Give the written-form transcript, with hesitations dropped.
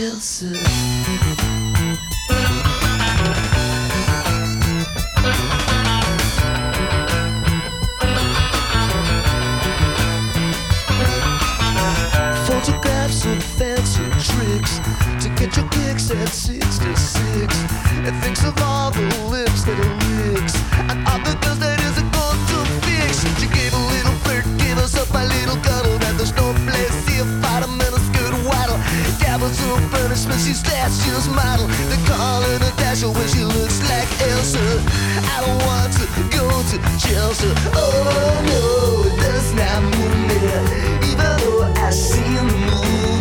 Elsa. Photographs of fancy tricks to get your kicks at 66. And thinks of all the lips that are licks and all the girls that isn't going to fix. She gave a little flirt, gave us up a little cuddle, and there's no place here, fight a miniskirt waddle. Gavels no punishment, she's last year's model. They call her Natasha when she looks like Elsa. I don't want to go to Chelsea. Oh no, it does not move me, even though I see the moon.